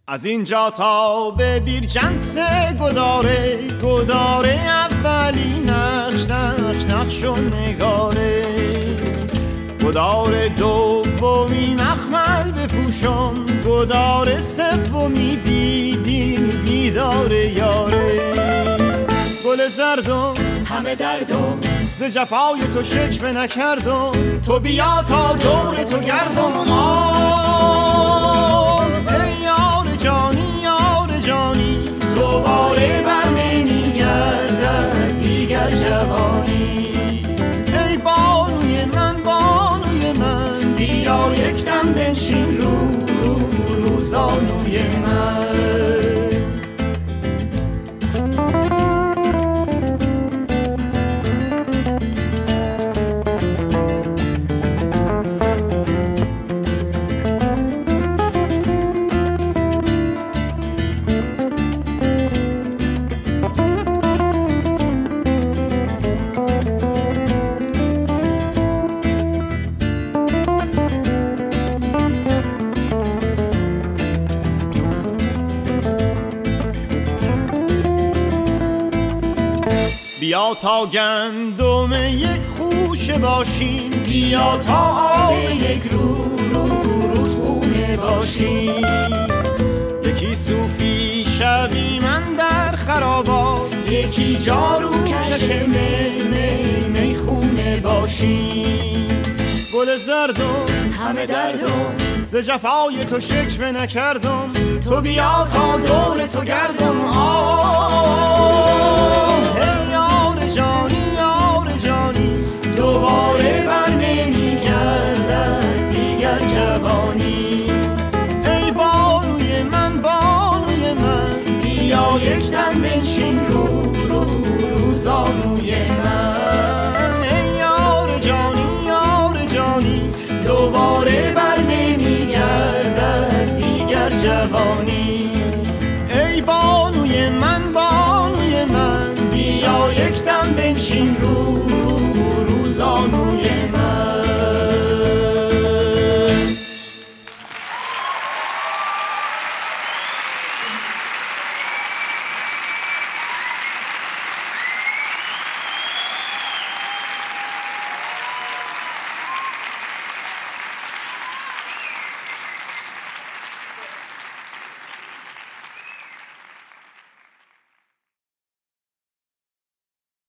از اینجا تا به بیرجنس گداره گداره، اولی نقش نقش نقش و نگاره، گدار دومی مخمل بپوشم، گدار سومی دیدار یاره. گل زردم همه دردم ز جفای تو شکوه نکردم، تو بیا تا دور تو گردم. ای یار جانی یار جانی، دوباره بر نمیگردد دیگر جوانی. ای بانوی من بیا یک دم بنشین رو زانوی من. بیا تا گندم یک خوشه باشیم، بیا تا آب یک رودخونه باشیم. یکی صوفی شوی من در خرابات، یکی جارو کش میخونه باشیم. گل زردم همه دردم ز جفای تو شکوه نکردم، تو بیا تا دور تو گردم. ای یار جانی یار جانی، دوباره